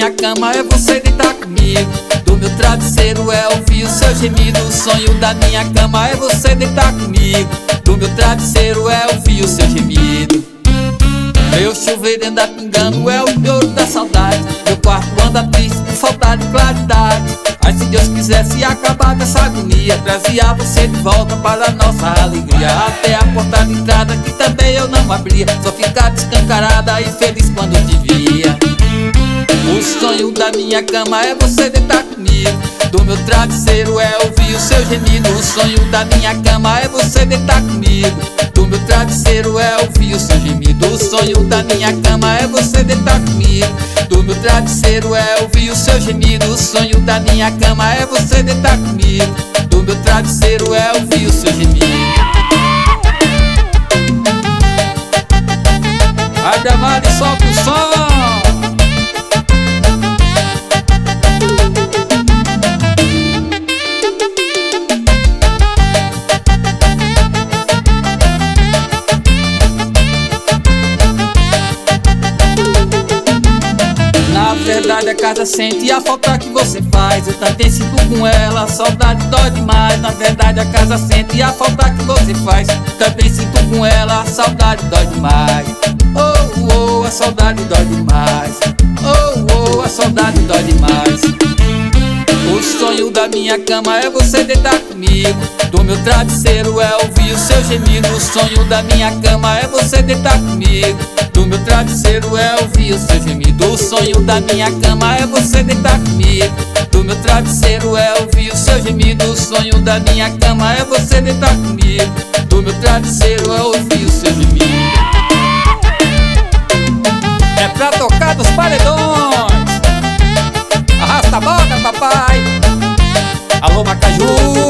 minha cama é você deitar comigo. Do meu travesseiro é ouvir o seu gemido. O sonho da minha cama é você deitar comigo. Do meu travesseiro é ouvir o seu gemido. Meu chuveiro anda pingando, é o choro da saudade. Meu quarto anda triste por falta de claridade. Mas se Deus quisesse acabar dessa agonia, trazia você de volta para a nossa alegria. Até a porta de entrada que também eu não abria, só ficava escancarada e feliz quando te via. O sonho da minha cama é você deitar comigo. Do meu travesseiro é ouvir o seu gemido. O sonho da minha cama é você deitar comigo. Do meu travesseiro é ouvir o seu gemido. O sonho da minha cama é você deitar comigo. Do meu travesseiro é ouvir o seu gemido. O sonho da minha cama é você deitar comigo. Do meu travesseiro é ouvir o seu gemido. Abre a mala e solta o som. Na verdade a casa sente a falta que você faz. Eu também sinto com ela, a saudade dói demais. Na verdade a casa sente a falta que você faz. Também sinto com ela, a saudade dói demais. Oh, oh, a saudade dói demais. Oh, oh, a saudade dói demais. O sonho da minha cama é você deitar comigo. Do meu travesseiro é ouvir o seu gemido. O sonho da minha cama é você deitar comigo. Do meu travesseiro é ouvir o seu gemido. O sonho da minha cama é você deitar comigo. Do meu travesseiro é ouvir o seu gemido. O sonho da minha cama é você deitar comigo. Do meu travesseiro é ouvir o seu gemido. É pra tocar dos paredões. Arrasta a boca, papai. Alô, Macaju.